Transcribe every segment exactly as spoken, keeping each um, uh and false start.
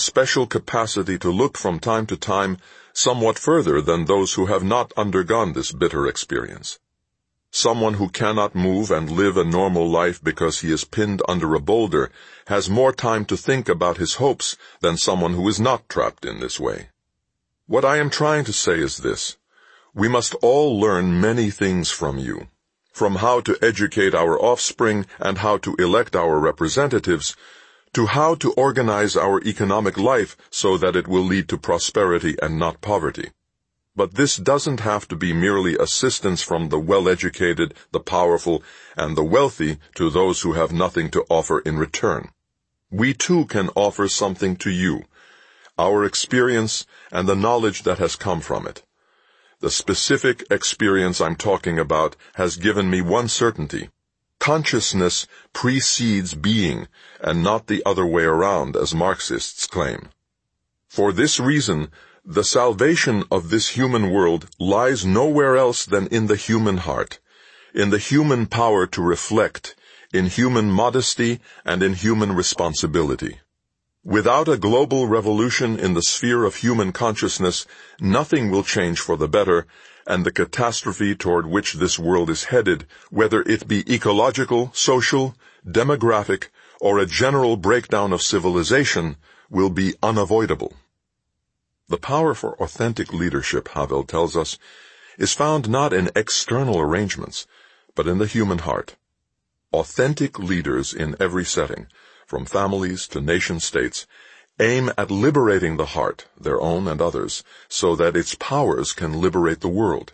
special capacity to look from time to time somewhat further than those who have not undergone this bitter experience. Someone who cannot move and live a normal life because he is pinned under a boulder has more time to think about his hopes than someone who is not trapped in this way. What I am trying to say is this: we must all learn many things from you, from how to educate our offspring and how to elect our representatives, to how to organize our economic life so that it will lead to prosperity and not poverty. But this doesn't have to be merely assistance from the well-educated, the powerful, and the wealthy to those who have nothing to offer in return. We too can offer something to you, our experience and the knowledge that has come from it. The specific experience I'm talking about has given me one certainty: consciousness precedes being, and not the other way around, as Marxists claim. For this reason, the salvation of this human world lies nowhere else than in the human heart, in the human power to reflect, in human modesty, and in human responsibility. Without a global revolution in the sphere of human consciousness, nothing will change for the better, and the catastrophe toward which this world is headed, whether it be ecological, social, demographic, or a general breakdown of civilization, will be unavoidable. The power for authentic leadership, Havel tells us, is found not in external arrangements, but in the human heart. Authentic leaders in every setting, from families to nation-states, aim at liberating the heart, their own and others, so that its powers can liberate the world.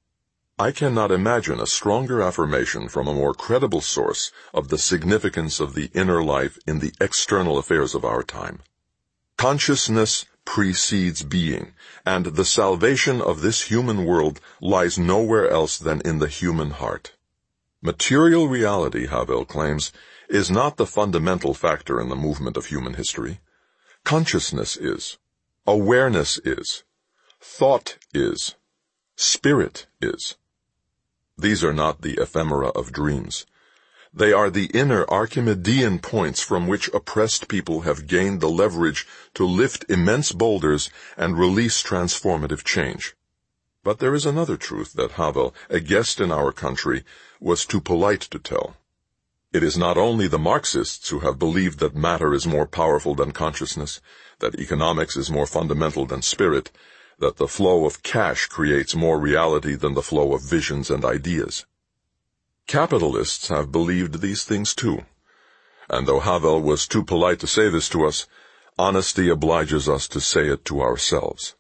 I cannot imagine a stronger affirmation from a more credible source of the significance of the inner life in the external affairs of our time. Consciousness precedes being, and the salvation of this human world lies nowhere else than in the human heart. Material reality, Havel claims, is not the fundamental factor in the movement of human history. Consciousness is. Awareness is. Thought is. Spirit is. These are not the ephemera of dreams. They are the inner Archimedean points from which oppressed people have gained the leverage to lift immense boulders and release transformative change. But there is another truth that Havel, a guest in our country, was too polite to tell. It is not only the Marxists who have believed that matter is more powerful than consciousness, that economics is more fundamental than spirit, that the flow of cash creates more reality than the flow of visions and ideas. Capitalists have believed these things too. And though Havel was too polite to say this to us, honesty obliges us to say it to ourselves.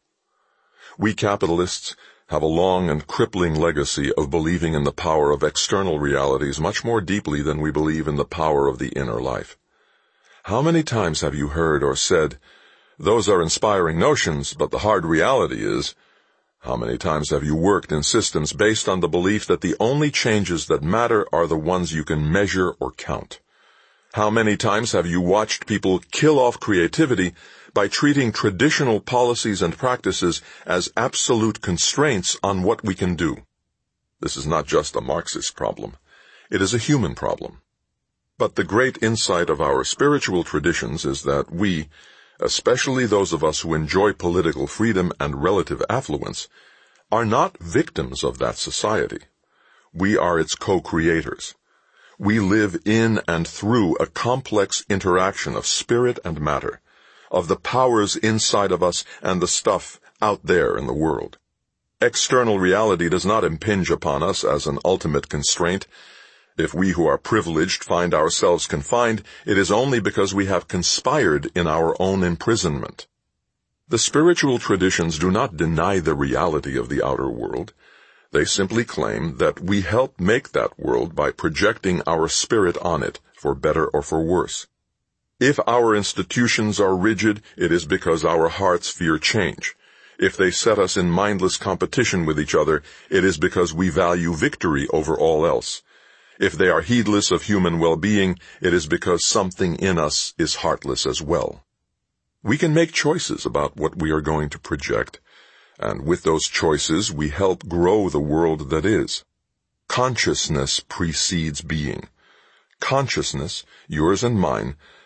We capitalists have a long and crippling legacy of believing in the power of external realities much more deeply than we believe in the power of the inner life. How many times have you heard or said, "Those are inspiring notions, but the hard reality is..." How many times have you worked in systems based on the belief that the only changes that matter are the ones you can measure or count? How many times have you watched people kill off creativity by treating traditional policies and practices as absolute constraints on what we can do? This is not just a Marxist problem. It is a human problem. But the great insight of our spiritual traditions is that we, especially those of us who enjoy political freedom and relative affluence, are not victims of that society. We are its co-creators. We live in and through a complex interaction of spirit and matter, of the powers inside of us and the stuff out there in the world. External reality does not impinge upon us as an ultimate constraint. If we who are privileged find ourselves confined, it is only because we have conspired in our own imprisonment. The spiritual traditions do not deny the reality of the outer world. They simply claim that we help make that world by projecting our spirit on it, for better or for worse. If our institutions are rigid, it is because our hearts fear change. If they set us in mindless competition with each other, it is because we value victory over all else. If they are heedless of human well-being, it is because something in us is heartless as well. We can make choices about what we are going to project, and with those choices we help grow the world that is. Consciousness precedes being. Consciousness, yours and mine,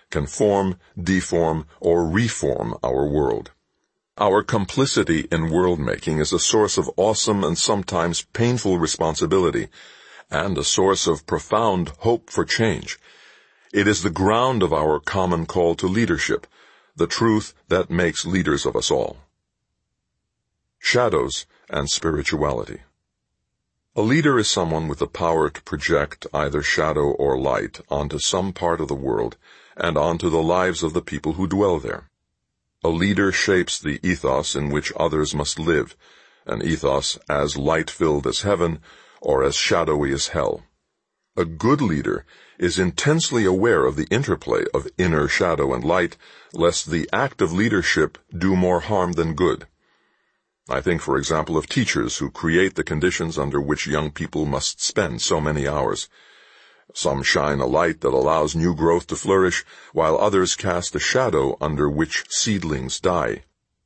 can form, deform, or reform our world. Our complicity in world-making is a source of awesome and sometimes painful responsibility, and a source of profound hope for change. It is the ground of our common call to leadership, the truth that makes leaders of us all. Shadows and spirituality. A leader is someone with the power to project either shadow or light onto some part of the world and onto the lives of the people who dwell there. A leader shapes the ethos in which others must live, an ethos as light-filled as heaven or as shadowy as hell. A good leader is intensely aware of the interplay of inner shadow and light, lest the act of leadership do more harm than good. I think, for example, of teachers who create the conditions under which young people must spend so many hours. Some shine a light that allows new growth to flourish, while others cast a shadow under which seedlings die.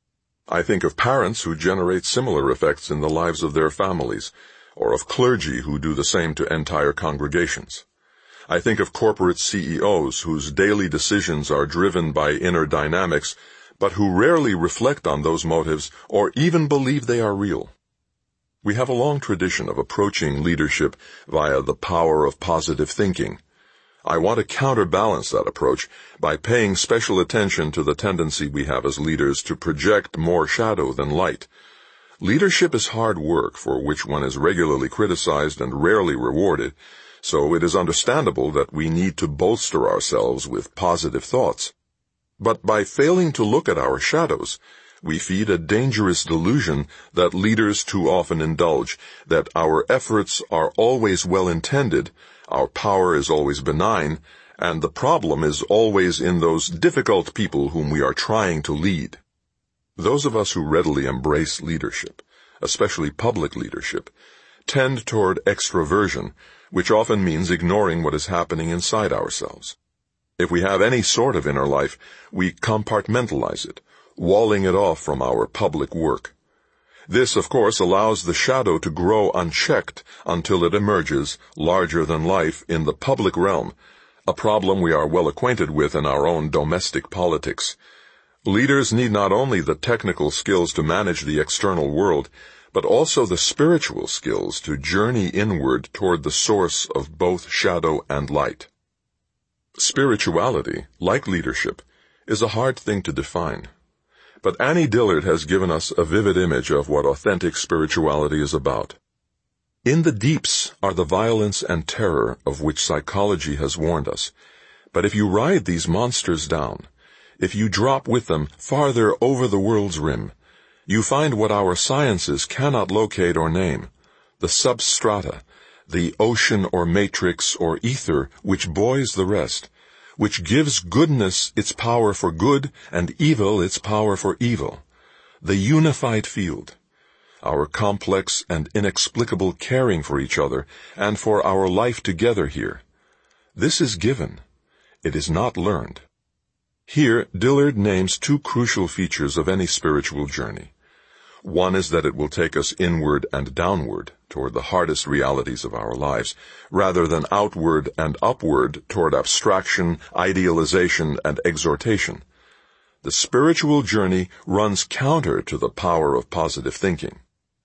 I think of parents who generate similar effects in the lives of their families, or of clergy who do the same to entire congregations. I think of corporate C E Os whose daily decisions are driven by inner dynamics, but who rarely reflect on those motives or even believe they are real. We have a long tradition of approaching leadership via the power of positive thinking. I want to counterbalance that approach by paying special attention to the tendency we have as leaders to project more shadow than light. Leadership is hard work for which one is regularly criticized and rarely rewarded, so it is understandable that we need to bolster ourselves with positive thoughts. But by failing to look at our shadows, we feed a dangerous delusion that leaders too often indulge, that our efforts are always well-intended, our power is always benign, and the problem is always in those difficult people whom we are trying to lead. Those of us who readily embrace leadership, especially public leadership, tend toward extroversion, which often means ignoring what is happening inside ourselves. If we have any sort of inner life, we compartmentalize it, walling it off from our public work. This, of course, allows the shadow to grow unchecked until it emerges, larger than life, in the public realm, a problem we are well acquainted with in our own domestic politics. Leaders need not only the technical skills to manage the external world, but also the spiritual skills to journey inward toward the source of both shadow and light. Spirituality, like leadership, is a hard thing to define. But Annie Dillard has given us a vivid image of what authentic spirituality is about. In the deeps are the violence and terror of which psychology has warned us. But if you ride these monsters down, if you drop with them farther over the world's rim, you find what our sciences cannot locate or name, the substrata, the ocean or matrix or ether which buoys the rest, which gives goodness its power for good and evil its power for evil, the unified field, our complex and inexplicable caring for each other and for our life together here. This is given. It is not learned. Here, Dillard names two crucial features of any spiritual journey. One is that it will take us inward and downward toward the hardest realities of our lives, rather than outward and upward toward abstraction, idealization, and exhortation. The spiritual journey runs counter to the power of positive thinking.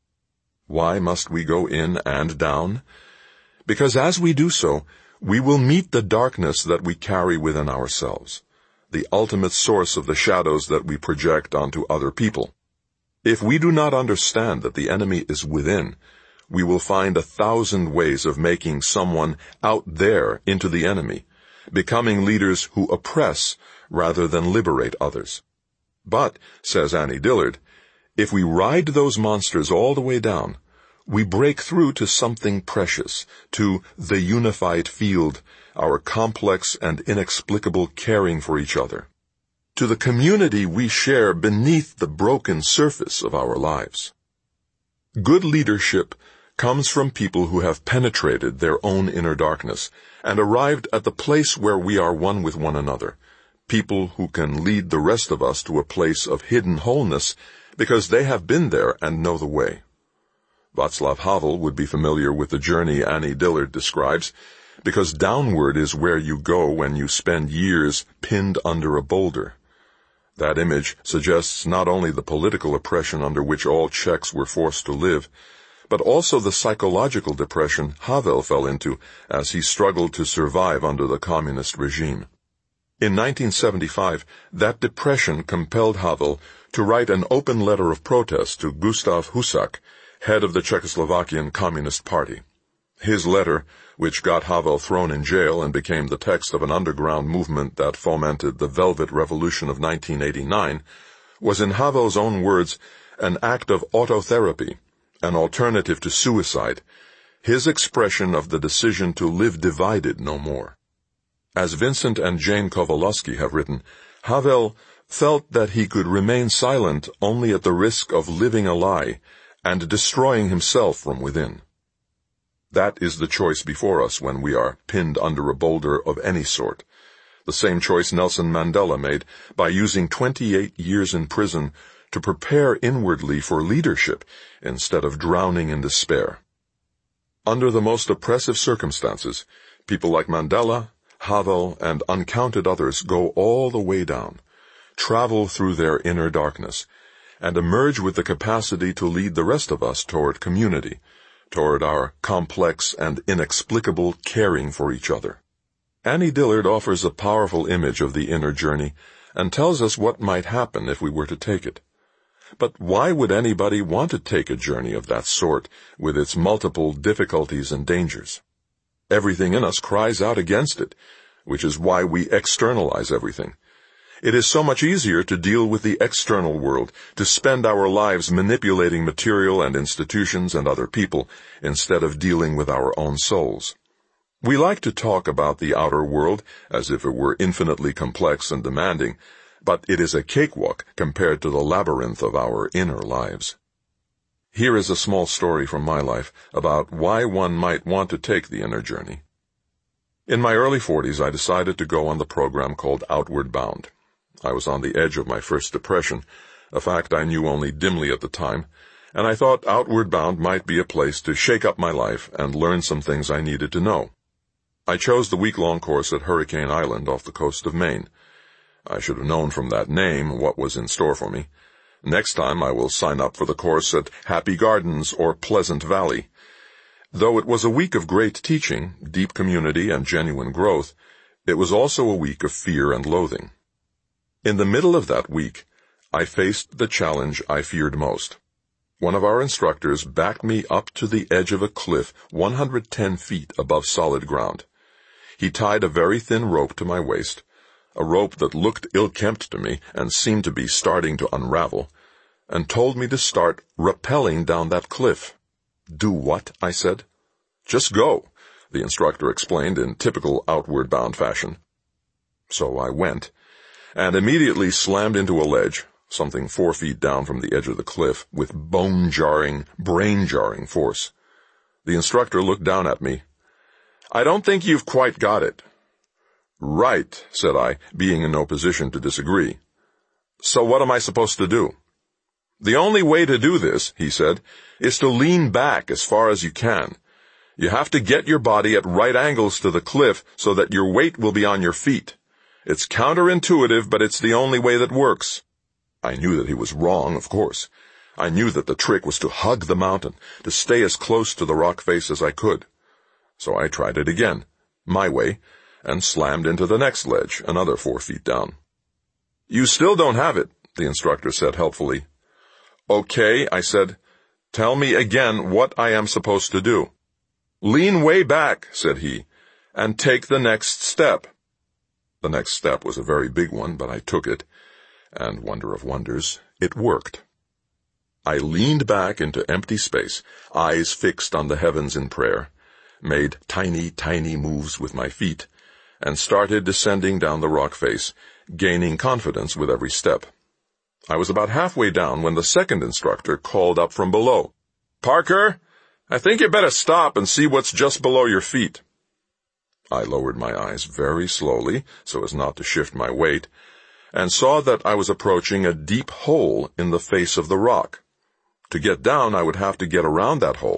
Why must we go in and down? Because as we do so, we will meet the darkness that we carry within ourselves, the ultimate source of the shadows that we project onto other people. If we do not understand that the enemy is within, we will find a thousand ways of making someone out there into the enemy, becoming leaders who oppress rather than liberate others. But, says Annie Dillard, if we ride those monsters all the way down, we break through to something precious, to the unified field, our complex and inexplicable caring for each other, to the community we share beneath the broken surface of our lives. Good leadership comes from people who have penetrated their own inner darkness and arrived at the place where we are one with one another, people who can lead the rest of us to a place of hidden wholeness because they have been there and know the way. Václav Havel would be familiar with the journey Annie Dillard describes, because downward is where you go when you spend years pinned under a boulder. That image suggests not only the political oppression under which all Czechs were forced to live, but also the psychological depression Havel fell into as he struggled to survive under the communist regime. In nineteen seventy-five, that depression compelled Havel to write an open letter of protest to Gustav Husak, head of the Czechoslovakian Communist Party. His letter, which got Havel thrown in jail and became the text of an underground movement that fomented the Velvet Revolution of nineteen eighty-nine, was in Havel's own words an act of autotherapy, an alternative to suicide, his expression of the decision to live divided no more. As Vincent and Jane Kowalowski have written, Havel felt that he could remain silent only at the risk of living a lie and destroying himself from within. That is the choice before us when we are pinned under a boulder of any sort. The same choice Nelson Mandela made by using twenty-eight years in prison to prepare inwardly for leadership instead of drowning in despair. Under the most oppressive circumstances, people like Mandela, Havel, and uncounted others go all the way down, travel through their inner darkness, and emerge with the capacity to lead the rest of us toward community, toward our complex and inexplicable caring for each other. Annie Dillard offers a powerful image of the inner journey and tells us what might happen if we were to take it. But why would anybody want to take a journey of that sort with its multiple difficulties and dangers? Everything in us cries out against it, which is why we externalize everything. It is so much easier to deal with the external world, to spend our lives manipulating material and institutions and other people, instead of dealing with our own souls. We like to talk about the outer world as if it were infinitely complex and demanding, but it is a cakewalk compared to the labyrinth of our inner lives. Here is a small story from my life about why one might want to take the inner journey. In my early forties, I decided to go on the program called Outward Bound. I was on the edge of my first depression, a fact I knew only dimly at the time, and I thought Outward Bound might be a place to shake up my life and learn some things I needed to know. I chose the week-long course at Hurricane Island off the coast of Maine. I should have known from that name what was in store for me. Next time I will sign up for the course at Happy Gardens or Pleasant Valley. Though it was a week of great teaching, deep community, and genuine growth, it was also a week of fear and loathing. In the middle of that week, I faced the challenge I feared most. One of our instructors backed me up to the edge of a cliff one hundred ten feet above solid ground. He tied a very thin rope to my waist, a rope that looked ill-kempt to me and seemed to be starting to unravel, and told me to start rappelling down that cliff. "Do what?" I said. "Just go," the instructor explained in typical Outward Bound fashion. So I went, and immediately slammed into a ledge, something four feet down from the edge of the cliff, with bone-jarring, brain-jarring force. The instructor looked down at me. "I don't think you've quite got it." "Right," said I, being in no position to disagree. "So what am I supposed to do?" "The only way to do this," he said, "is to lean back as far as you can. You have to get your body at right angles to the cliff so that your weight will be on your feet. It's counterintuitive, but it's the only way that works." I knew that he was wrong, of course. I knew that the trick was to hug the mountain, to stay as close to the rock face as I could. So I tried it again, my way, and slammed into the next ledge, another four feet down. "You still don't have it," the instructor said helpfully. "Okay," I said. "Tell me again what I am supposed to do." "Lean way back," said he, "and take the next step." The next step was a very big one, but I took it, and wonder of wonders, it worked. I leaned back into empty space, eyes fixed on the heavens in prayer, made tiny, tiny moves with my feet, and started descending down the rock face, gaining confidence with every step. I was about halfway down when the second instructor called up from below. "Parker, I think you better stop and see what's just below your feet." I lowered my eyes very slowly, so as not to shift my weight, and saw that I was approaching a deep hole in the face of the rock. To get down, I would have to get around that hole,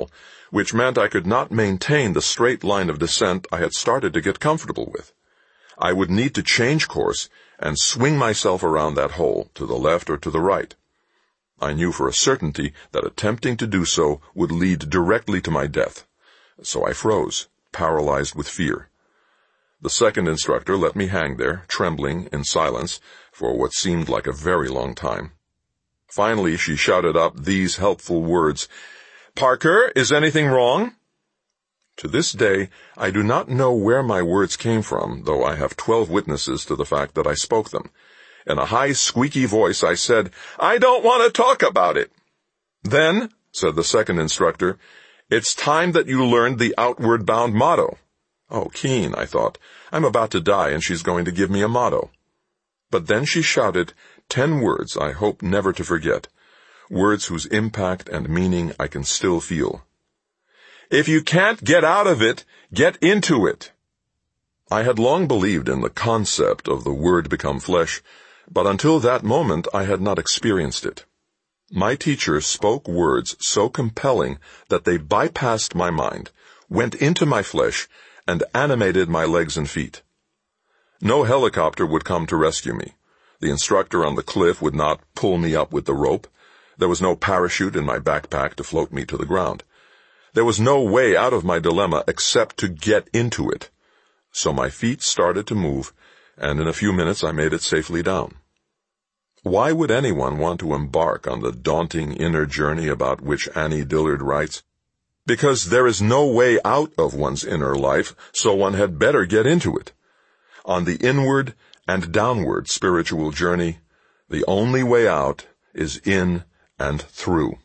which meant I could not maintain the straight line of descent I had started to get comfortable with. I would need to change course and swing myself around that hole, to the left or to the right. I knew for a certainty that attempting to do so would lead directly to my death, so I froze, paralyzed with fear. The second instructor let me hang there, trembling in silence, for what seemed like a very long time. Finally, she shouted up these helpful words, "Parker, is anything wrong?" To this day, I do not know where my words came from, though I have twelve witnesses to the fact that I spoke them. In a high, squeaky voice, I said, "I don't want to talk about it." "Then," said the second instructor, "it's time that you learned the Outward Bound motto." Oh, keen, I thought. I'm about to die and she's going to give me a motto. But then she shouted ten words I hope never to forget, words whose impact and meaning I can still feel. "If you can't get out of it, get into it." I had long believed in the concept of the Word become flesh, but until that moment I had not experienced it. My teacher spoke words so compelling that they bypassed my mind, went into my flesh, and animated my legs and feet. No helicopter would come to rescue me. The instructor on the cliff would not pull me up with the rope. There was no parachute in my backpack to float me to the ground. There was no way out of my dilemma except to get into it. So my feet started to move, and in a few minutes I made it safely down. Why would anyone want to embark on the daunting inner journey about which Annie Dillard writes? Because there is no way out of one's inner life, so one had better get into it. On the inward and downward spiritual journey, the only way out is in and through.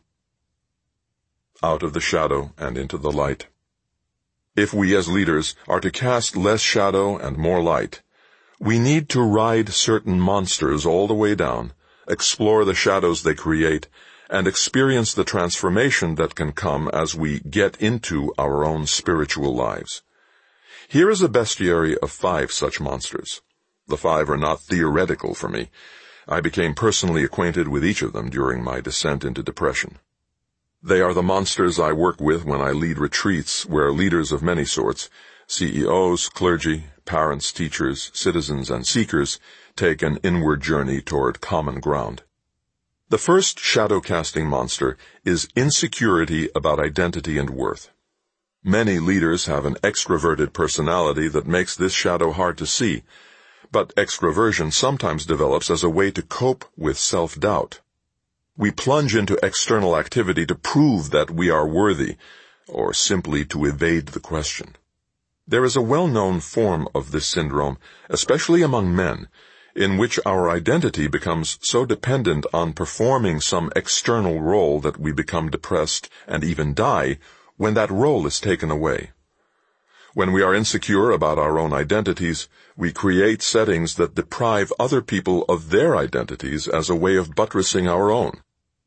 Out of the shadow and into the light. If we as leaders are to cast less shadow and more light, we need to ride certain monsters all the way down, explore the shadows they create, and experience the transformation that can come as we get into our own spiritual lives. Here is a bestiary of five such monsters. The five are not theoretical for me. I became personally acquainted with each of them during my descent into depression. They are the monsters I work with when I lead retreats where leaders of many sorts, C E Os, clergy, parents, teachers, citizens, and seekers, take an inward journey toward common ground. The first shadow-casting monster is insecurity about identity and worth. Many leaders have an extroverted personality that makes this shadow hard to see, but extroversion sometimes develops as a way to cope with self-doubt. We plunge into external activity to prove that we are worthy, or simply to evade the question. There is a well-known form of this syndrome, especially among men, in which our identity becomes so dependent on performing some external role that we become depressed and even die when that role is taken away. When we are insecure about our own identities, we create settings that deprive other people of their identities as a way of buttressing our own.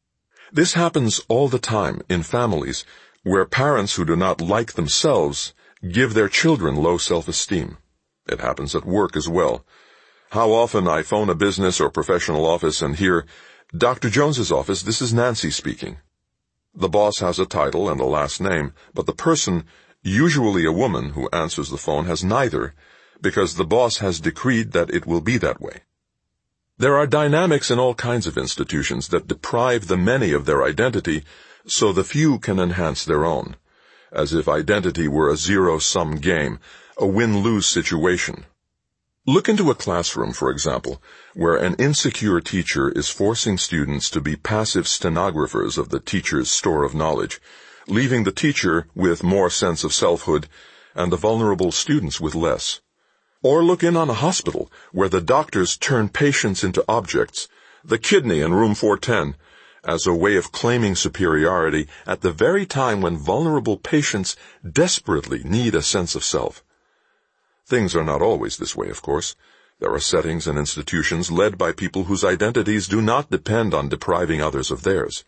This happens all the time in families where parents who do not like themselves give their children low self-esteem. It happens at work as well. How often I phone a business or professional office and hear, "Doctor Jones's office, this is Nancy speaking." The boss has a title and a last name, but the person, usually a woman who answers the phone, has neither, because the boss has decreed that it will be that way. There are dynamics in all kinds of institutions that deprive the many of their identity, so the few can enhance their own, as if identity were a zero-sum game, a win-lose situation. Look into a classroom, for example, where an insecure teacher is forcing students to be passive stenographers of the teacher's store of knowledge, leaving the teacher with more sense of selfhood and the vulnerable students with less. Or look in on a hospital where the doctors turn patients into objects, the kidney in room four ten, as a way of claiming superiority at the very time when vulnerable patients desperately need a sense of self. Things are not always this way, of course. There are settings and institutions led by people whose identities do not depend on depriving others of theirs.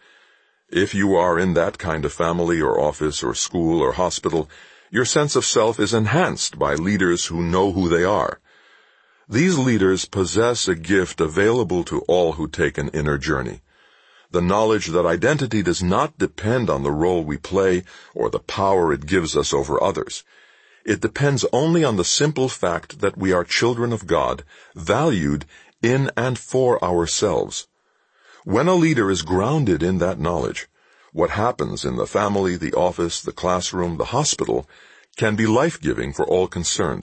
If you are in that kind of family or office or school or hospital, your sense of self is enhanced by leaders who know who they are. These leaders possess a gift available to all who take an inner journey. the knowledge that identity does not depend on the role we play or the power it gives us over others. It depends only on the simple fact that we are children of God, valued in and for ourselves. When a leader is grounded in that knowledge, what happens in the family, the office, the classroom, the hospital, can be life-giving for all concerned.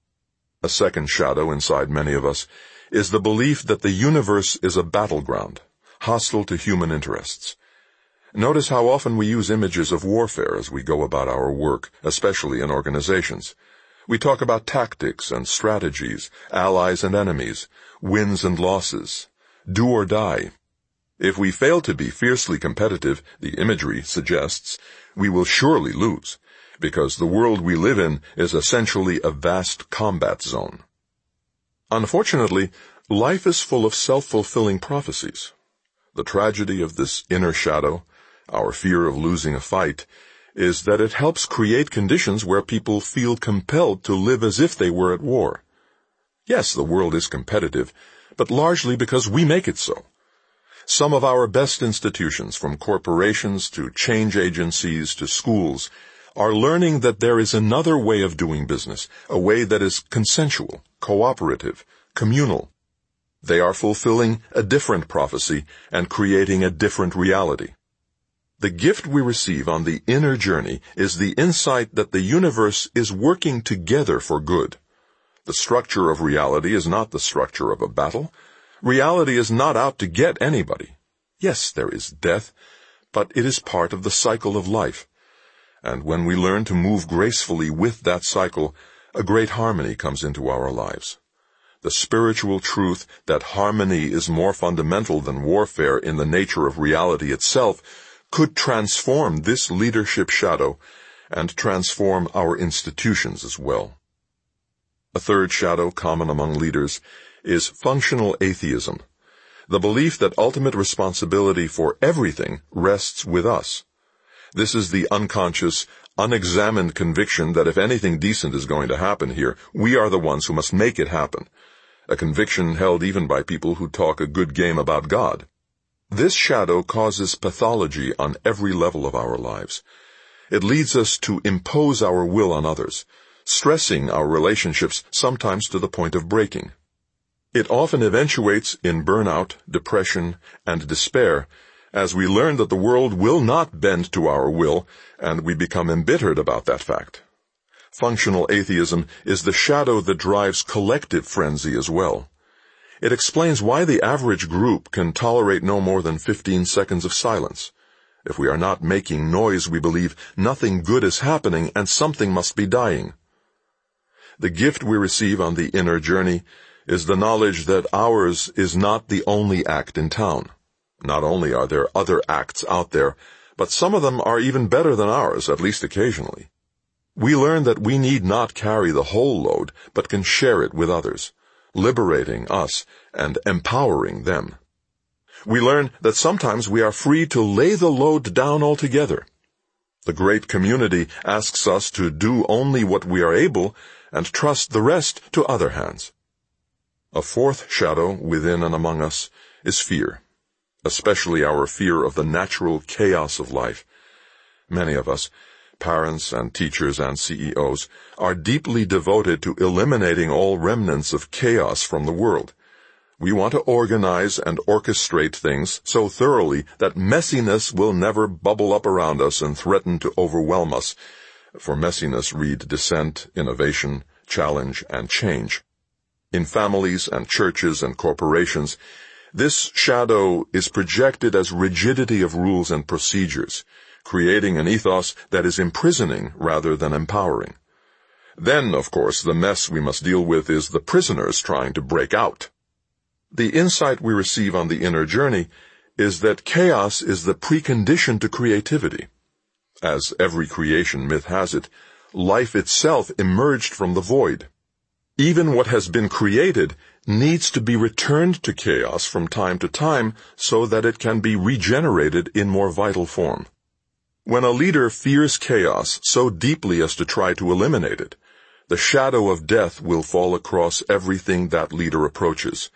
A second shadow inside many of us is the belief that the universe is a battleground, hostile to human interests. Notice how often we use images of warfare as we go about our work, especially in organizations. We talk about tactics and strategies, allies and enemies, wins and losses, do or die. If we fail to be fiercely competitive, the imagery suggests, we will surely lose, because the world we live in is essentially a vast combat zone. Unfortunately, life is full of self-fulfilling prophecies. The tragedy of this inner shadow, our fear of losing a fight, is that it helps create conditions where people feel compelled to live as if they were at war. Yes, the world is competitive, but largely because we make it so. Some of our best institutions, from corporations to change agencies to schools, are learning that there is another way of doing business, a way that is consensual, cooperative, communal. They are fulfilling a different prophecy and creating a different reality. The gift we receive on the inner journey is the insight that the universe is working together for good. The structure of reality is not the structure of a battle. Reality is not out to get anybody. Yes, there is death, but it is part of the cycle of life. And when we learn to move gracefully with that cycle, a great harmony comes into our lives. The spiritual truth that harmony is more fundamental than warfare in the nature of reality itself could transform this leadership shadow and transform our institutions as well. A third shadow common among leaders is functional atheism, the belief that ultimate responsibility for everything rests with us. This is the unconscious, unexamined conviction that if anything decent is going to happen here, we are the ones who must make it happen, a conviction held even by people who talk a good game about God. This shadow causes pathology on every level of our lives. It leads us to impose our will on others, stressing our relationships sometimes to the point of breaking. It often eventuates in burnout, depression, and despair as we learn that the world will not bend to our will, and we become embittered about that fact. Functional atheism is the shadow that drives collective frenzy as well. It explains why the average group can tolerate no more than fifteen seconds of silence. If we are not making noise, we believe nothing good is happening and something must be dying. The gift we receive on the inner journey is the knowledge that ours is not the only act in town. Not only are there other acts out there, but some of them are even better than ours, at least occasionally. We learn that we need not carry the whole load, but can share it with others, liberating us and empowering them. We learn that sometimes we are free to lay the load down altogether. The great community asks us to do only what we are able and trust the rest to other hands. A fourth shadow within and among us is fear, especially our fear of the natural chaos of life. Many of us, parents and teachers and C E Os, are deeply devoted to eliminating all remnants of chaos from the world. We want to organize and orchestrate things so thoroughly that messiness will never bubble up around us and threaten to overwhelm us. For messiness, read dissent, innovation, challenge, and change. In families and churches and corporations, this shadow is projected as rigidity of rules and procedures, creating an ethos that is imprisoning rather than empowering. Then, of course, the mess we must deal with is the prisoners trying to break out. The insight we receive on the inner journey is that chaos is the precondition to creativity. As every creation myth has it, life itself emerged from the void. Even what has been created needs to be returned to chaos from time to time so that it can be regenerated in more vital form. When a leader fears chaos so deeply as to try to eliminate it, the shadow of death will fall across everything that leader approaches,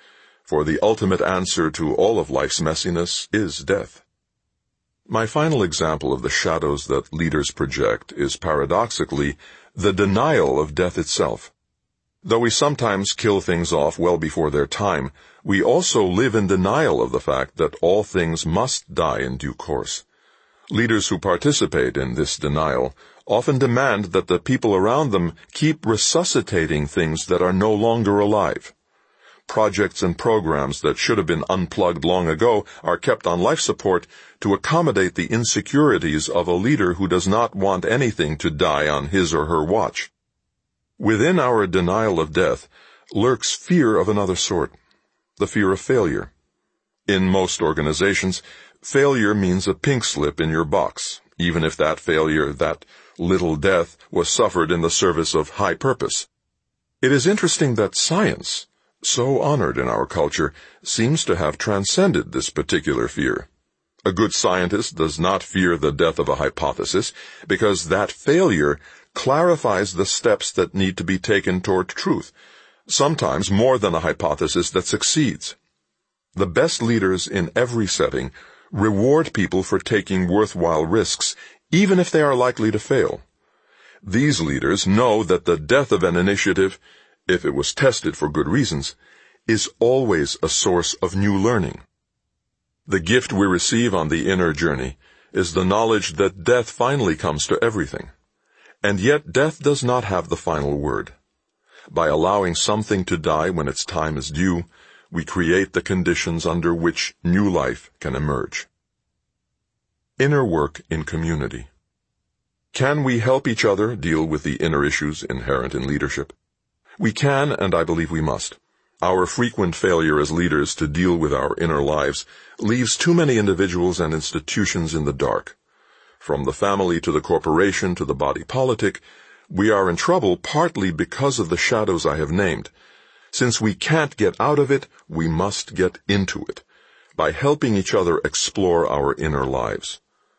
for the ultimate answer to all of life's messiness is death. My final example of the shadows that leaders project is paradoxically the denial of death itself. Though we sometimes kill things off well before their time, we also live in denial of the fact that all things must die in due course. Leaders who participate in this denial often demand that the people around them keep resuscitating things that are no longer alive. Projects and programs that should have been unplugged long ago are kept on life support to accommodate the insecurities of a leader who does not want anything to die on his or her watch. Within our denial of death lurks fear of another sort, the fear of failure. In most organizations, failure means a pink slip in your box, even if that failure, that little death, was suffered in the service of high purpose. It is interesting that science, so honored in our culture, seems to have transcended this particular fear. A good scientist does not fear the death of a hypothesis because that failure clarifies the steps that need to be taken toward truth, sometimes more than a hypothesis that succeeds. The best leaders in every setting reward people for taking worthwhile risks, even if they are likely to fail. These leaders know that the death of an initiative, if it was tested for good reasons, is always a source of new learning. The gift we receive on the inner journey is the knowledge that death finally comes to everything. And yet death does not have the final word. By allowing something to die when its time is due, we create the conditions under which new life can emerge. Inner work in community. Can we help each other deal with the inner issues inherent in leadership? We can, and I believe we must. Our frequent failure as leaders to deal with our inner lives leaves too many individuals and institutions in the dark. From the family to the corporation to the body politic, we are in trouble partly because of the shadows I have named. Since we can't get out of it, we must get into it, by helping each other explore our inner lives.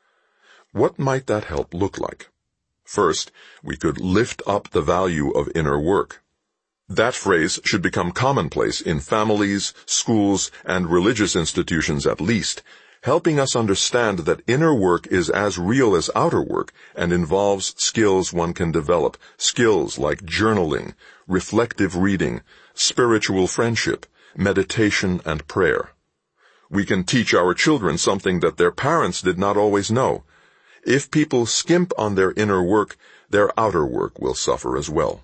What might that help look like? First, we could lift up the value of inner work. That phrase should become commonplace in families, schools, and religious institutions at least, helping us understand that inner work is as real as outer work and involves skills one can develop, skills like journaling, reflective reading, spiritual friendship, meditation, and prayer. We can teach our children something that their parents did not always know. If people skimp on their inner work, their outer work will suffer as well.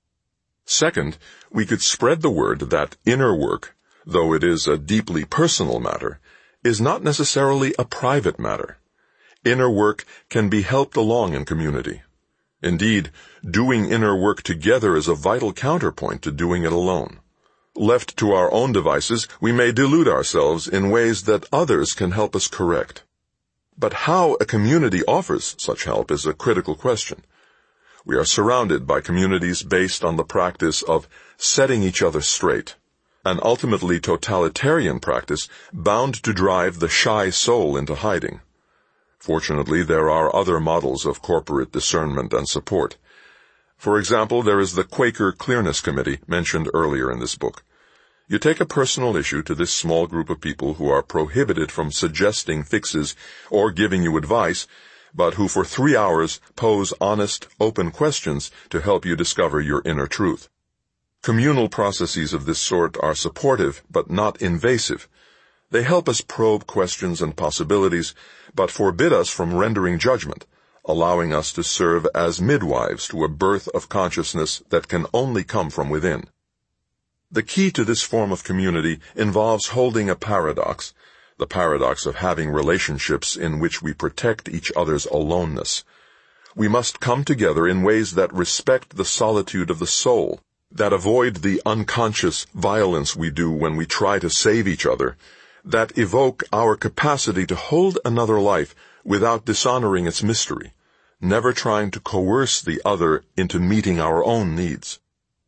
Second, we could spread the word that inner work, though it is a deeply personal matter, is not necessarily a private matter. Inner work can be helped along in community. Indeed, doing inner work together is a vital counterpoint to doing it alone. Left to our own devices, we may delude ourselves in ways that others can help us correct. But how a community offers such help is a critical question. We are surrounded by communities based on the practice of setting each other straight, an ultimately totalitarian practice bound to drive the shy soul into hiding. Fortunately, there are other models of corporate discernment and support. For example, there is the Quaker Clearness Committee mentioned earlier in this book. You take a personal issue to this small group of people who are prohibited from suggesting fixes or giving you advice, but who for three hours pose honest, open questions to help you discover your inner truth. Communal processes of this sort are supportive but not invasive. They help us probe questions and possibilities, but forbid us from rendering judgment, allowing us to serve as midwives to a birth of consciousness that can only come from within. The key to this form of community involves holding a paradox, the paradox of having relationships in which we protect each other's aloneness. We must come together in ways that respect the solitude of the soul, that avoid the unconscious violence we do when we try to save each other, that evoke our capacity to hold another life without dishonoring its mystery, never trying to coerce the other into meeting our own needs.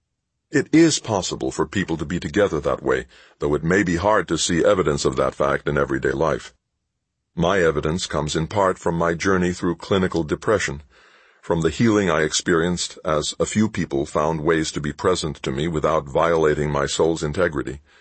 It is possible for people to be together that way, though it may be hard to see evidence of that fact in everyday life. My evidence comes in part from my journey through clinical depression, from the healing I experienced as a few people found ways to be present to me without violating my soul's integrity.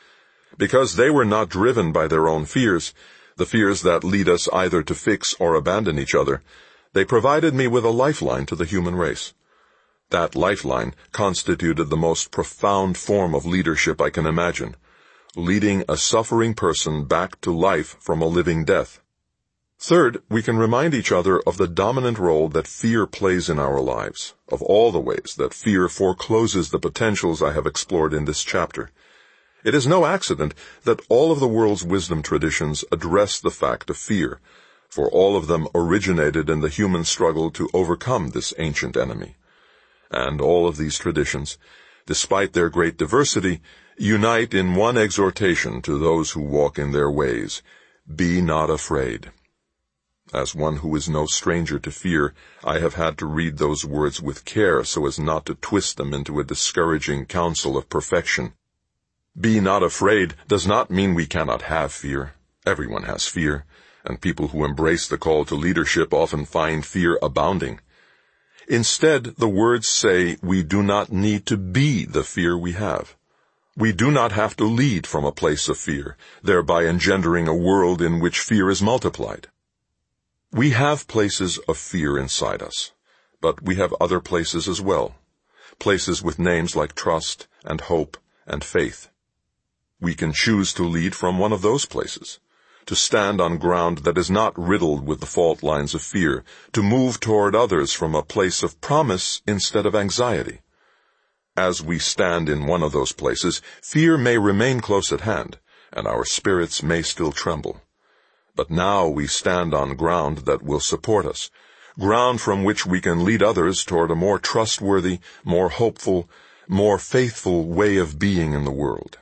Because they were not driven by their own fears, the fears that lead us either to fix or abandon each other, they provided me with a lifeline to the human race. That lifeline constituted the most profound form of leadership I can imagine, leading a suffering person back to life from a living death. Third, we can remind each other of the dominant role that fear plays in our lives, of all the ways that fear forecloses the potentials I have explored in this chapter. It is no accident that all of the world's wisdom traditions address the fact of fear, for all of them originated in the human struggle to overcome this ancient enemy. And all of these traditions, despite their great diversity, unite in one exhortation to those who walk in their ways: be not afraid. As one who is no stranger to fear, I have had to read those words with care so as not to twist them into a discouraging counsel of perfection. Be not afraid does not mean we cannot have fear. Everyone has fear, and people who embrace the call to leadership often find fear abounding. Instead, the words say we do not need to be the fear we have. We do not have to lead from a place of fear, thereby engendering a world in which fear is multiplied. We have places of fear inside us, but we have other places as well, places with names like trust and hope and faith. We can choose to lead from one of those places, to stand on ground that is not riddled with the fault lines of fear, to move toward others from a place of promise instead of anxiety. As we stand in one of those places, fear may remain close at hand, and our spirits may still tremble. But now we stand on ground that will support us, ground from which we can lead others toward a more trustworthy, more hopeful, more faithful way of being in the world.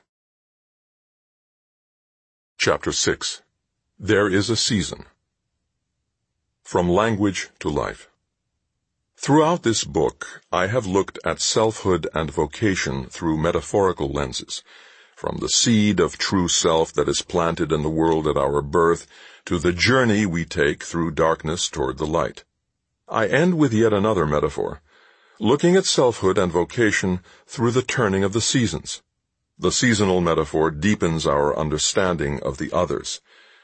Chapter six. There is a Season. From Language to Life. Throughout this book, I have looked at selfhood and vocation through metaphorical lenses, from the seed of true self that is planted in the world at our birth to the journey we take through darkness toward the light. I end with yet another metaphor, looking at selfhood and vocation through the turning of the seasons. The seasonal metaphor deepens our understanding of the others.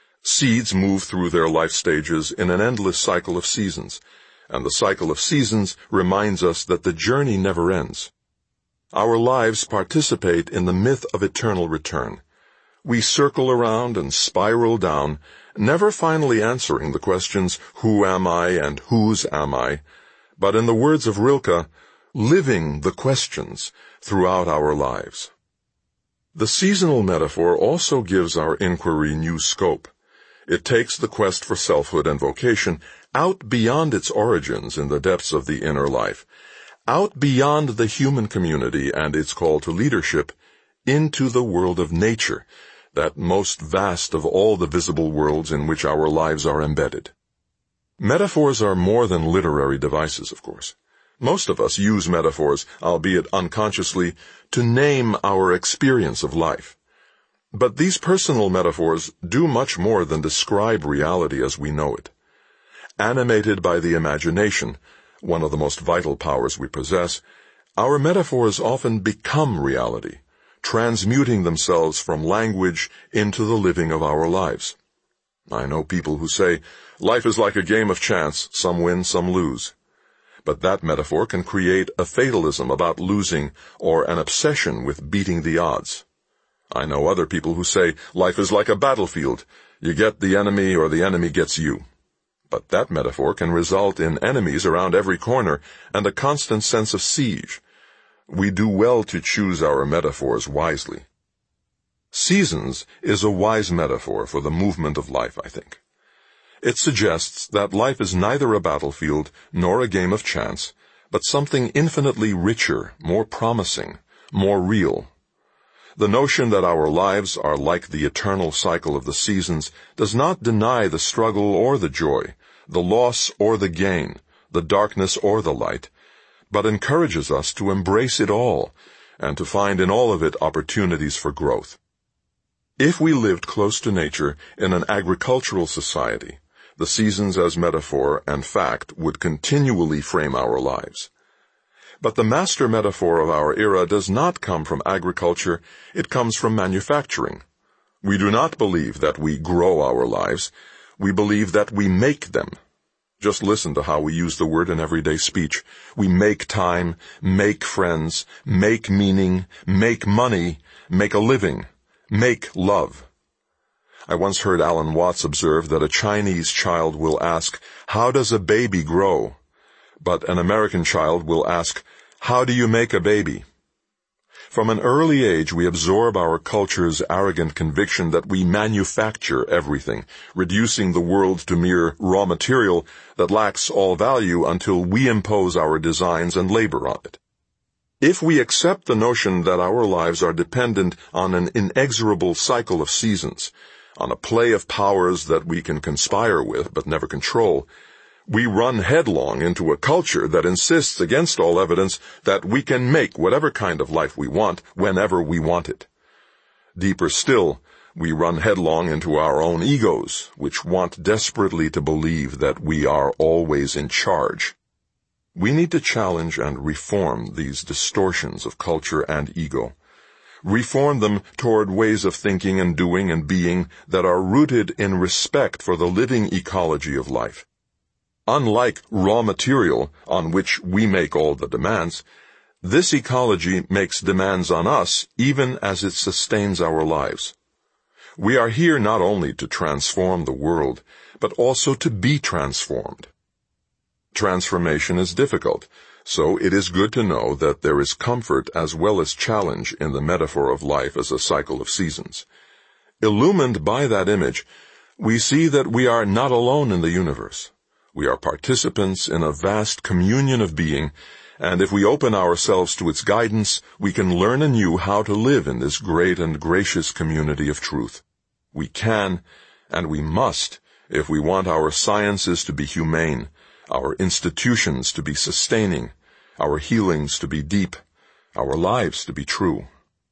Seeds move through their life stages in an endless cycle of seasons, and the cycle of seasons reminds us that the journey never ends. Our lives participate in the myth of eternal return. We circle around and spiral down, never finally answering the questions, who am I and whose am I, but in the words of Rilke, living the questions throughout our lives. The seasonal metaphor also gives our inquiry new scope. It takes the quest for selfhood and vocation out beyond its origins in the depths of the inner life, out beyond the human community and its call to leadership, into the world of nature, that most vast of all the visible worlds in which our lives are embedded. Metaphors are more than literary devices, of course. Most of us use metaphors, albeit unconsciously, to name our experience of life. But these personal metaphors do much more than describe reality as we know it. Animated by the imagination, one of the most vital powers we possess, our metaphors often become reality, transmuting themselves from language into the living of our lives. I know people who say, life is like a game of chance, some win, some lose. But that metaphor can create a fatalism about losing or an obsession with beating the odds. I know other people who say life is like a battlefield. You get the enemy or the enemy gets you. But that metaphor can result in enemies around every corner and a constant sense of siege. We do well to choose our metaphors wisely. Seasons is a wise metaphor for the movement of life, I think. It suggests that life is neither a battlefield nor a game of chance, but something infinitely richer, more promising, more real. The notion that our lives are like the eternal cycle of the seasons does not deny the struggle or the joy, the loss or the gain, the darkness or the light, but encourages us to embrace it all and to find in all of it opportunities for growth. If we lived close to nature in an agricultural society, the seasons as metaphor and fact would continually frame our lives. But the master metaphor of our era does not come from agriculture, it comes from manufacturing, We do not believe that we grow our lives. We believe that we make them. Just listen to how we use the word in everyday speech. We make time, make friends, make meaning, make money, make a living, make love. I once heard Alan Watts observe that a Chinese child will ask, "How does a baby grow?" But an American child will ask, "How do you make a baby?" From an early age, we absorb our culture's arrogant conviction that we manufacture everything, reducing the world to mere raw material that lacks all value until we impose our designs and labor on it. If we accept the notion that our lives are dependent on an inexorable cycle of seasons, on a play of powers that we can conspire with but never control, we run headlong into a culture that insists against all evidence that we can make whatever kind of life we want whenever we want it. Deeper still, we run headlong into our own egos, which want desperately to believe that we are always in charge. We need to challenge and reform these distortions of culture and ego. Reform them toward ways of thinking and doing and being that are rooted in respect for the living ecology of life. Unlike raw material on which we make all the demands, this ecology makes demands on us even as it sustains our lives. We are here not only to transform the world, but also to be transformed. Transformation is difficult, so it is good to know that there is comfort as well as challenge in the metaphor of life as a cycle of seasons. Illumined by that image, we see that we are not alone in the universe. We are participants in a vast communion of being, and if we open ourselves to its guidance, we can learn anew how to live in this great and gracious community of truth. We can, and we must, if we want our sciences to be humane, our institutions to be sustaining, our healings to be deep, our lives to be true.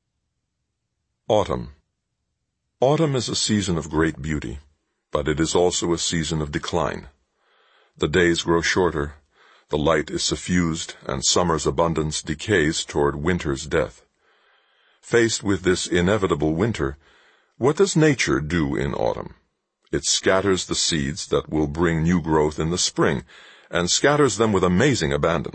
Autumn. Autumn is a season of great beauty, but it is also a season of decline. The days grow shorter, the light is suffused, and summer's abundance decays toward winter's death. Faced with this inevitable winter, what does nature do in autumn? It scatters the seeds that will bring new growth in the spring, and scatters them with amazing abandon.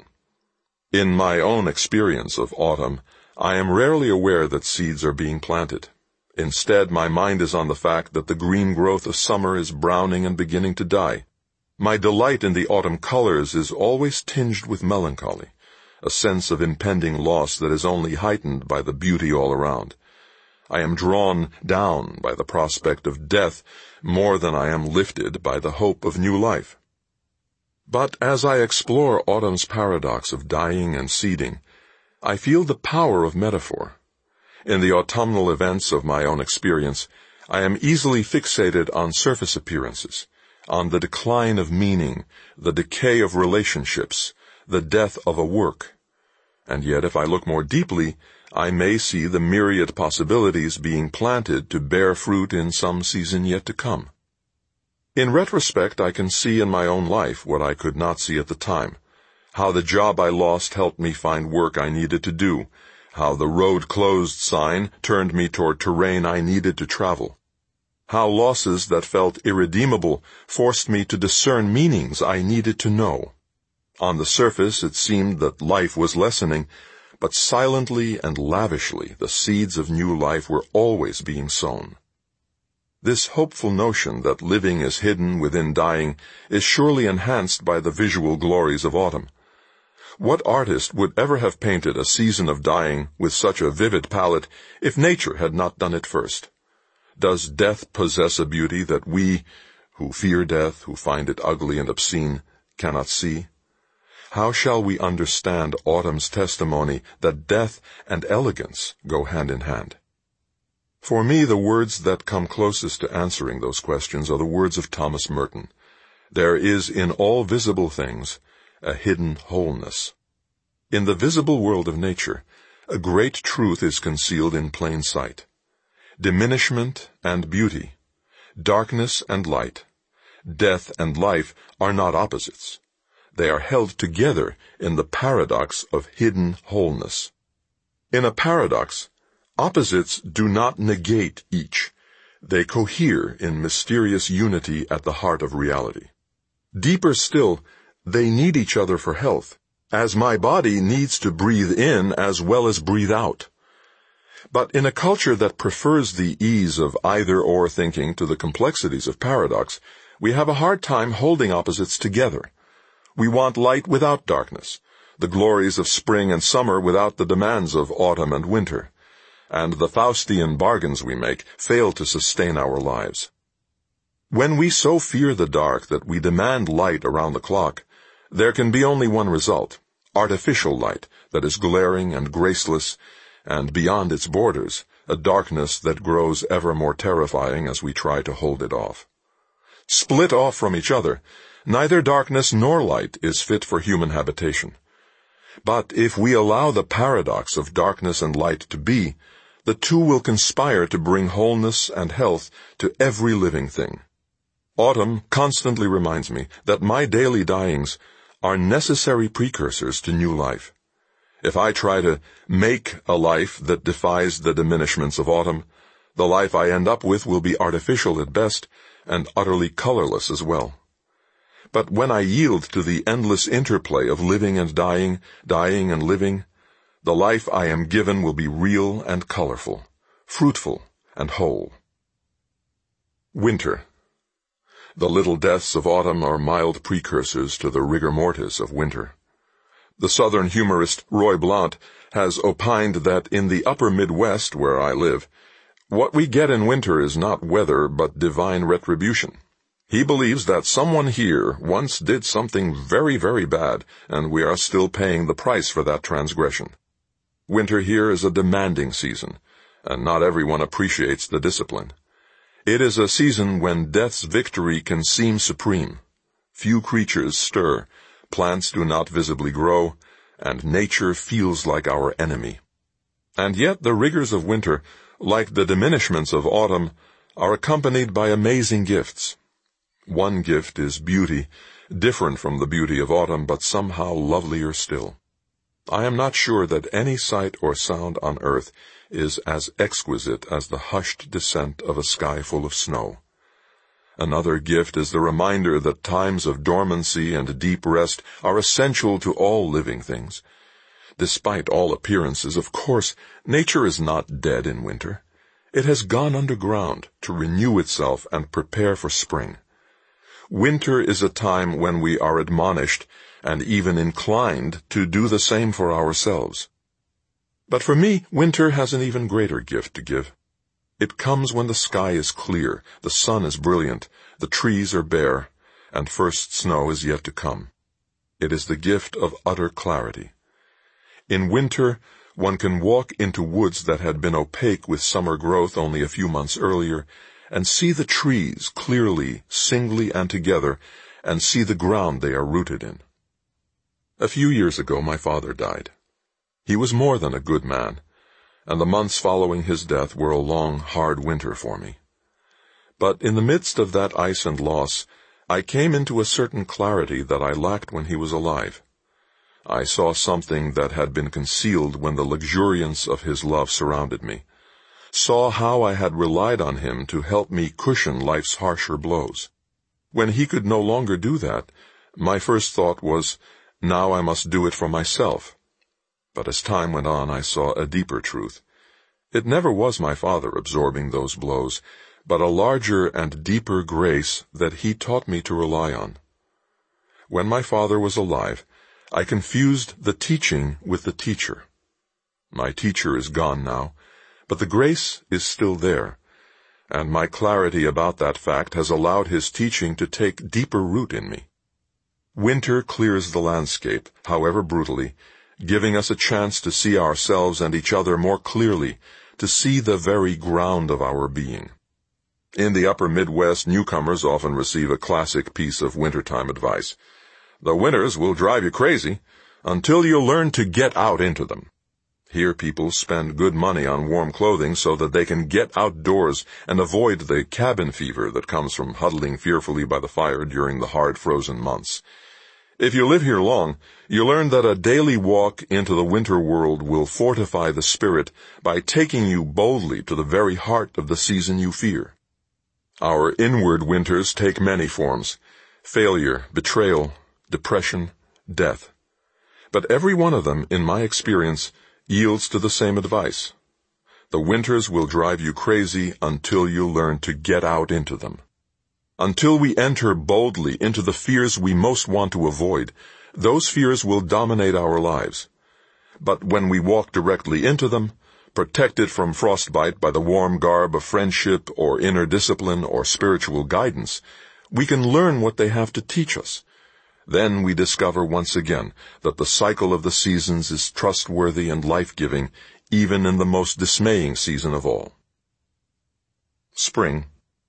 In my own experience of autumn, I am rarely aware that seeds are being planted. Instead, my mind is on the fact that the green growth of summer is browning and beginning to die. My delight in the autumn colors is always tinged with melancholy, a sense of impending loss that is only heightened by the beauty all around. I am drawn down by the prospect of death more than I am lifted by the hope of new life. But as I explore autumn's paradox of dying and seeding, I feel the power of metaphor. In the autumnal events of my own experience, I am easily fixated on surface appearances, on the decline of meaning, the decay of relationships, the death of a work. And yet, if I look more deeply, I may see the myriad possibilities being planted to bear fruit in some season yet to come. In retrospect, I can see in my own life what I could not see at the time, how the job I lost helped me find work I needed to do, how the road closed sign turned me toward terrain I needed to travel, how losses that felt irredeemable forced me to discern meanings I needed to know. On the surface, it seemed that life was lessening, but silently and lavishly the seeds of new life were always being sown. This hopeful notion that living is hidden within dying is surely enhanced by the visual glories of autumn. What artist would ever have painted a season of dying with such a vivid palette if nature had not done it first? Does death possess a beauty that we, who fear death, who find it ugly and obscene, cannot see? How shall we understand autumn's testimony that death and elegance go hand in hand? For me, the words that come closest to answering those questions are the words of Thomas Merton. There is in all visible things a hidden wholeness. In the visible world of nature, a great truth is concealed in plain sight. Diminishment and beauty, darkness and light, death and life are not opposites. They are held together in the paradox of hidden wholeness. In a paradox, opposites do not negate each, They cohere in mysterious unity at the heart of reality. Deeper still, they need each other for health, as my body needs to breathe in as well as breathe out. But in a culture that prefers the ease of either-or thinking to the complexities of paradox, we have a hard time holding opposites together. We want light without darkness, the glories of spring and summer without the demands of autumn and winter, and the Faustian bargains we make fail to sustain our lives. When we so fear the dark that we demand light around the clock, there can be only one result, artificial light that is glaring and graceless, and beyond its borders, a darkness that grows ever more terrifying as we try to hold it off. Split off from each other, neither darkness nor light is fit for human habitation. But if we allow the paradox of darkness and light to be, the two will conspire to bring wholeness and health to every living thing. Autumn constantly reminds me that my daily dyings are necessary precursors to new life. If I try to make a life that defies the diminishments of autumn, the life I end up with will be artificial at best and utterly colorless as well. But when I yield to the endless interplay of living and dying, dying and living, the life I am given will be real and colorful, fruitful and whole. Winter. The little deaths of autumn are mild precursors to the rigor mortis of winter. The Southern humorist Roy Blount has opined that in the upper Midwest, where I live, what we get in winter is not weather but divine retribution. He believes that someone here once did something very, very bad, and we are still paying the price for that transgression. Winter here is a demanding season, and not everyone appreciates the discipline. It is a season when death's victory can seem supreme. Few creatures stir, plants do not visibly grow, and nature feels like our enemy. And yet the rigors of winter, like the diminishments of autumn, are accompanied by amazing gifts. One gift is beauty, different from the beauty of autumn, but somehow lovelier still. I am not sure that any sight or sound on earth is as exquisite as the hushed descent of a sky full of snow. Another gift is the reminder that times of dormancy and deep rest are essential to all living things. Despite all appearances, of course, nature is not dead in winter. It has gone underground to renew itself and prepare for spring. Winter is a time when we are admonished and even inclined to do the same for ourselves. But for me, winter has an even greater gift to give. It comes when the sky is clear, the sun is brilliant, the trees are bare, and first snow is yet to come. It is the gift of utter clarity. In winter, one can walk into woods that had been opaque with summer growth only a few months earlier, and see the trees clearly, singly and together, and see the ground they are rooted in. A few years ago my father died. He was more than a good man, and the months following his death were a long, hard winter for me. But in the midst of that ice and loss, I came into a certain clarity that I lacked when he was alive. I saw something that had been concealed when the luxuriance of his love surrounded me, saw how I had relied on him to help me cushion life's harsher blows. When he could no longer do that, my first thought was, now I must do it for myself. But as time went on, I saw a deeper truth. It never was my father absorbing those blows, but a larger and deeper grace that he taught me to rely on. When my father was alive, I confused the teaching with the teacher. My teacher is gone now, but the grace is still there, and my clarity about that fact has allowed his teaching to take deeper root in me. Winter clears the landscape, however brutally, giving us a chance to see ourselves and each other more clearly, to see the very ground of our being. In the upper Midwest, newcomers often receive a classic piece of wintertime advice. The winters will drive you crazy until you learn to get out into them. Here people spend good money on warm clothing so that they can get outdoors and avoid the cabin fever that comes from huddling fearfully by the fire during the hard frozen months. If you live here long, you learn that a daily walk into the winter world will fortify the spirit by taking you boldly to the very heart of the season you fear. Our inward winters take many forms: failure, betrayal, depression, death. But every one of them, in my experience, yields to the same advice. The winters will drive you crazy until you learn to get out into them. Until we enter boldly into the fears we most want to avoid, those fears will dominate our lives. But when we walk directly into them, protected from frostbite by the warm garb of friendship or inner discipline or spiritual guidance, we can learn what they have to teach us. Then we discover once again that the cycle of the seasons is trustworthy and life-giving, even in the most dismaying season of all. Spring.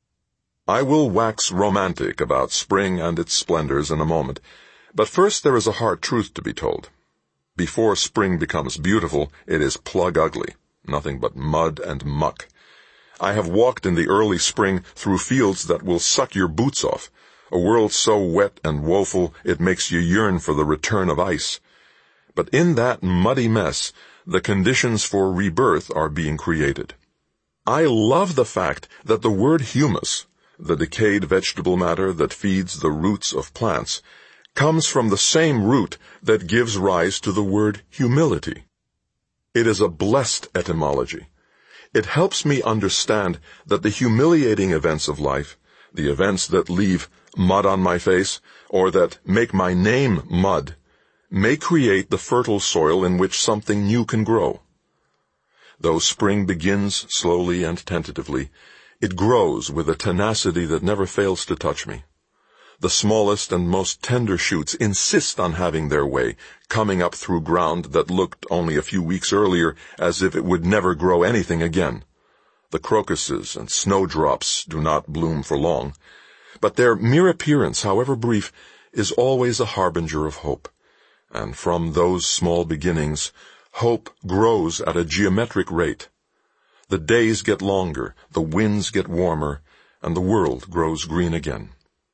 I will wax romantic about spring and its splendors in a moment, but first there is a hard truth to be told. Before spring becomes beautiful, it is plug ugly. Nothing but mud and muck. I have walked in the early spring through fields that will suck your boots off, a world so wet and woeful it makes you yearn for the return of ice. But in that muddy mess, the conditions for rebirth are being created. I love the fact that the word humus, the decayed vegetable matter that feeds the roots of plants, comes from the same root that gives rise to the word humility. It is a blessed etymology. It helps me understand that the humiliating events of life, the events that leave mud on my face, or that make my name mud, may create the fertile soil in which something new can grow. Though spring begins slowly and tentatively, it grows with a tenacity that never fails to touch me. The smallest and most tender shoots insist on having their way, coming up through ground that looked only a few weeks earlier as if it would never grow anything again. The crocuses and snowdrops do not bloom for long, but their mere appearance, however brief, is always a harbinger of hope. And from those small beginnings, hope grows at a geometric rate. The days get longer, the winds get warmer, and the world grows green again.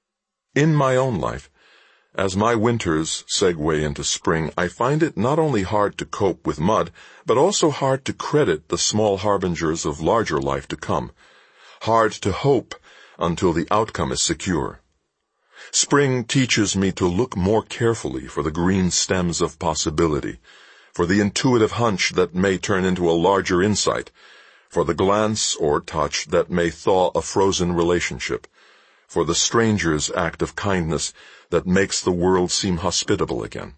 In my own life, as my winters segue into spring, I find it not only hard to cope with mud, but also hard to credit the small harbingers of larger life to come. Hard to hope until the outcome is secure. Spring teaches me to look more carefully for the green stems of possibility, for the intuitive hunch that may turn into a larger insight, for the glance or touch that may thaw a frozen relationship, for the stranger's act of kindness that makes the world seem hospitable again.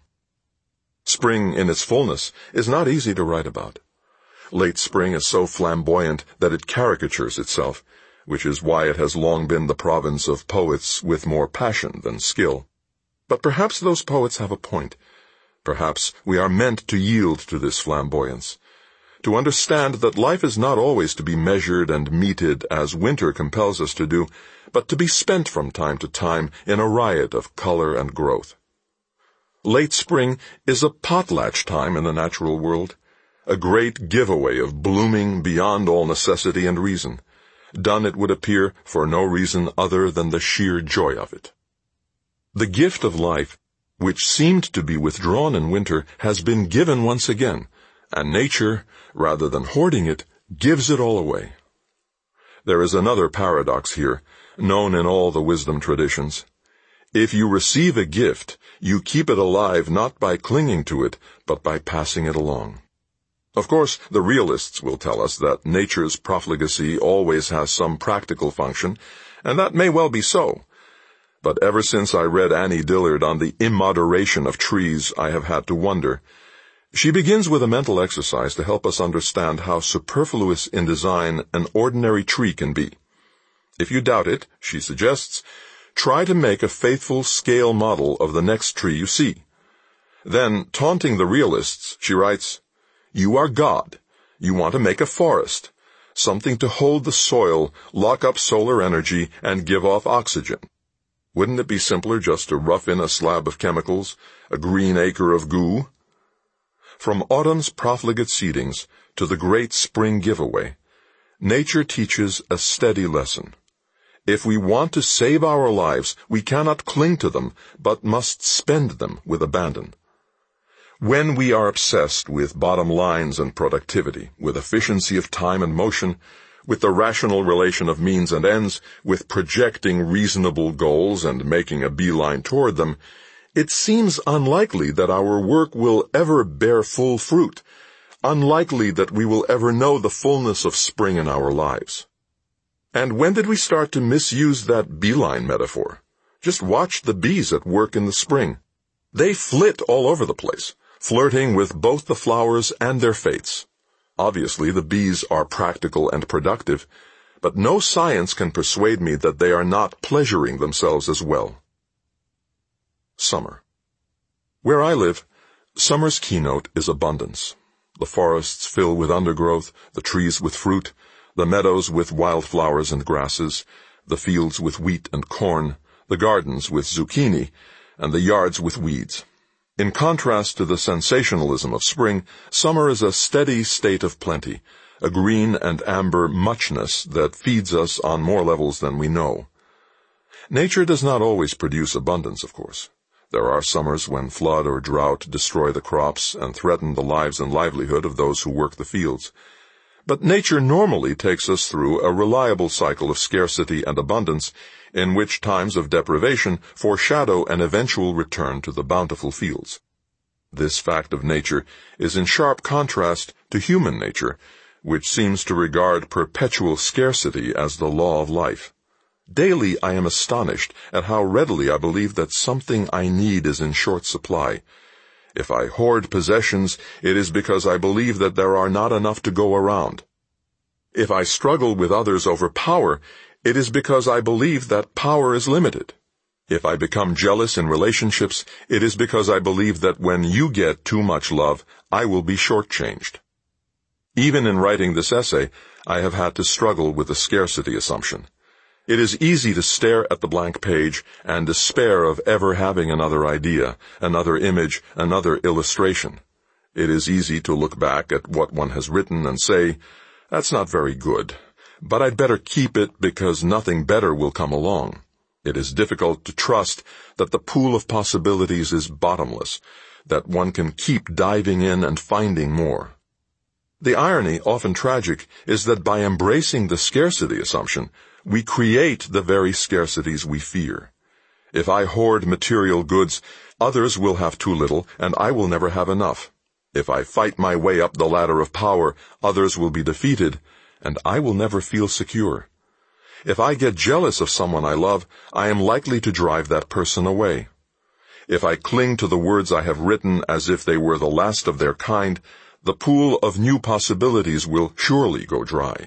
Spring in its fullness is not easy to write about. Late spring is so flamboyant that it caricatures itself, which is why it has long been the province of poets with more passion than skill. But perhaps those poets have a point. Perhaps we are meant to yield to this flamboyance, to understand that life is not always to be measured and meted as winter compels us to do, but to be spent from time to time in a riot of color and growth. Late spring is a potlatch time in the natural world, a great giveaway of blooming beyond all necessity and reason, done, it would appear, for no reason other than the sheer joy of it. The gift of life, which seemed to be withdrawn in winter, has been given once again, and nature, rather than hoarding it, gives it all away. There is another paradox here, known in all the wisdom traditions. If you receive a gift, you keep it alive not by clinging to it, but by passing it along. Of course, the realists will tell us that nature's profligacy always has some practical function, and that may well be so. But ever since I read Annie Dillard on the immoderation of trees, I have had to wonder. She begins with a mental exercise to help us understand how superfluous in design an ordinary tree can be. If you doubt it, she suggests, try to make a faithful scale model of the next tree you see. Then, taunting the realists, she writes, "You are God. You want to make a forest, something to hold the soil, lock up solar energy, and give off oxygen. Wouldn't it be simpler just to rough in a slab of chemicals, a green acre of goo?" From autumn's profligate seedings to the great spring giveaway, nature teaches a steady lesson. If we want to save our lives, we cannot cling to them, but must spend them with abandon. When we are obsessed with bottom lines and productivity, with efficiency of time and motion, with the rational relation of means and ends, with projecting reasonable goals and making a beeline toward them, it seems unlikely that our work will ever bear full fruit, unlikely that we will ever know the fullness of spring in our lives. And when did we start to misuse that beeline metaphor? Just watch the bees at work in the spring. They flit all over the place, flirting with both the flowers and their fates. Obviously, the bees are practical and productive, but no science can persuade me that they are not pleasuring themselves as well. Summer. Where I live, summer's keynote is abundance. The forests fill with undergrowth, the trees with fruit, the meadows with wildflowers and grasses, the fields with wheat and corn, the gardens with zucchini, and the yards with weeds. In contrast to the sensationalism of spring, summer is a steady state of plenty, a green and amber muchness that feeds us on more levels than we know. Nature does not always produce abundance, of course. There are summers when flood or drought destroy the crops and threaten the lives and livelihood of those who work the fields. But nature normally takes us through a reliable cycle of scarcity and abundance, in which times of deprivation foreshadow an eventual return to the bountiful fields. This fact of nature is in sharp contrast to human nature, which seems to regard perpetual scarcity as the law of life. Daily I am astonished at how readily I believe that something I need is in short supply. If I hoard possessions, it is because I believe that there are not enough to go around. If I struggle with others over power, it is because I believe that power is limited. If I become jealous in relationships, it is because I believe that when you get too much love, I will be shortchanged. Even in writing this essay, I have had to struggle with the scarcity assumption. It is easy to stare at the blank page and despair of ever having another idea, another image, another illustration. It is easy to look back at what one has written and say, "That's not very good, but I'd better keep it because nothing better will come along." It is difficult to trust that the pool of possibilities is bottomless, that one can keep diving in and finding more. The irony, often tragic, is that by embracing the scarcity assumption, we create the very scarcities we fear. If I hoard material goods, others will have too little, and I will never have enough. If I fight my way up the ladder of power, others will be defeated, and I will never feel secure. If I get jealous of someone I love, I am likely to drive that person away. If I cling to the words I have written as if they were the last of their kind, the pool of new possibilities will surely go dry.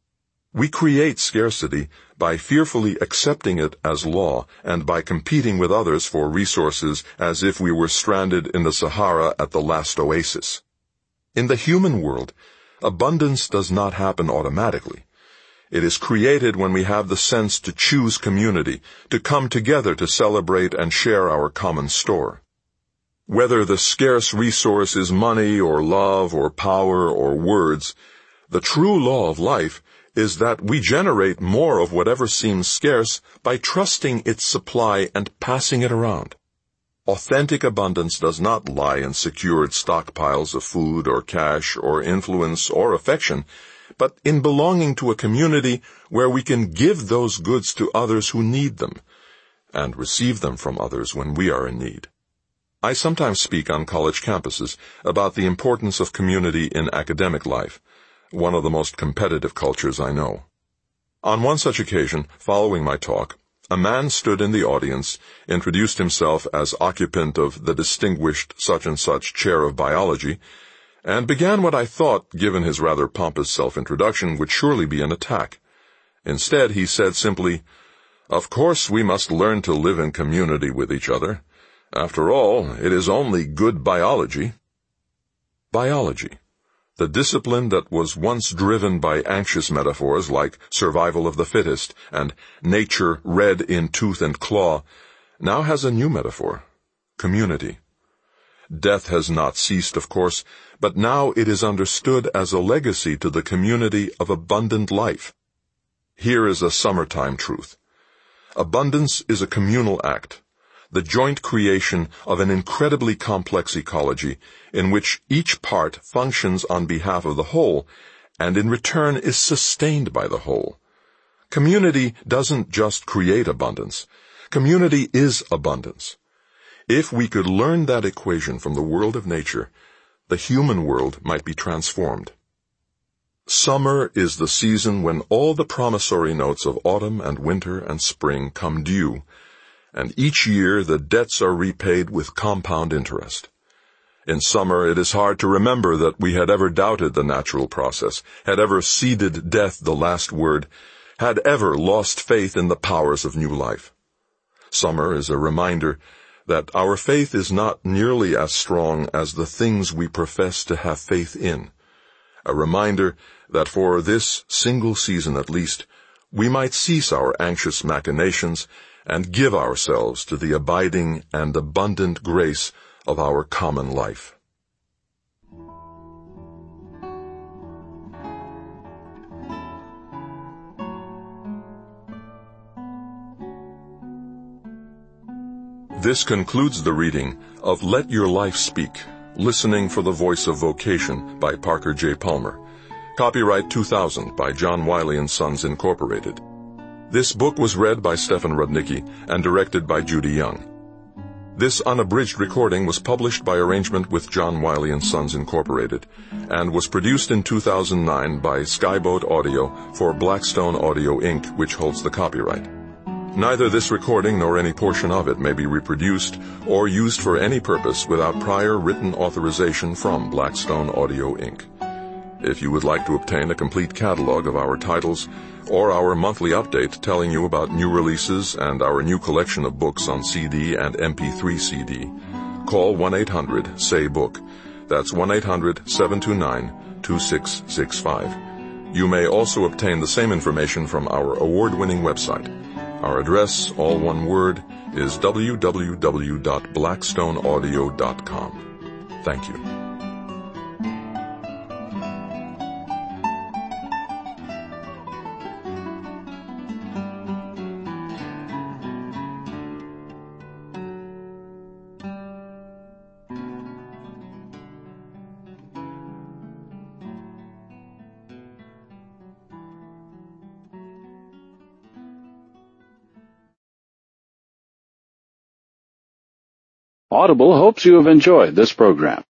We create scarcity by fearfully accepting it as law and by competing with others for resources as if we were stranded in the Sahara at the last oasis. In the human world, abundance does not happen automatically. It is created when we have the sense to choose community, to come together to celebrate and share our common store. Whether the scarce resource is money or love or power or words, the true law of life is that we generate more of whatever seems scarce by trusting its supply and passing it around. Authentic abundance does not lie in secured stockpiles of food or cash or influence or affection, but in belonging to a community where we can give those goods to others who need them, and receive them from others when we are in need. I sometimes speak on college campuses about the importance of community in academic life, one of the most competitive cultures I know. On one such occasion, following my talk, a man stood in the audience, introduced himself as occupant of the distinguished such-and-such chair of biology, and began what I thought, given his rather pompous self-introduction, would surely be an attack. Instead, he said simply, "Of course we must learn to live in community with each other. After all, it is only good biology." Biology. The discipline that was once driven by anxious metaphors like survival of the fittest and nature red in tooth and claw, now has a new metaphor, community. Death has not ceased, of course, but now it is understood as a legacy to the community of abundant life. Here is a summertime truth. Abundance is a communal act, the joint creation of an incredibly complex ecology in which each part functions on behalf of the whole and in return is sustained by the whole. Community doesn't just create abundance. Community is abundance. If we could learn that equation from the world of nature, the human world might be transformed. Summer is the season when all the promissory notes of autumn and winter and spring come due, and each year the debts are repaid with compound interest. In summer it is hard to remember that we had ever doubted the natural process, had ever ceded death the last word, had ever lost faith in the powers of new life. Summer is a reminder that our faith is not nearly as strong as the things we profess to have faith in. A reminder that for this single season at least, we might cease our anxious machinations and give ourselves to the abiding and abundant grace of our common life. This concludes the reading of Let Your Life Speak, Listening for the Voice of Vocation by Parker J. Palmer. Copyright two thousand by John Wiley and Sons, Incorporated. This book was read by Stefan Rudnicki and directed by Judy Young. This unabridged recording was published by arrangement with John Wiley and Sons, Incorporated, and was produced in two thousand nine by Skyboat Audio for Blackstone Audio, Incorporated, which holds the copyright. Neither this recording nor any portion of it may be reproduced or used for any purpose without prior written authorization from Blackstone Audio, Incorporated. If you would like to obtain a complete catalog of our titles or our monthly update telling you about new releases and our new collection of books on C D and M P three C D, call one eight hundred S A Y book. That's one eight hundred seven two nine two six six five. You may also obtain the same information from our award-winning website. Our address, all one word, is w w w dot blackstone audio dot com. Thank you. Audible hopes you have enjoyed this program.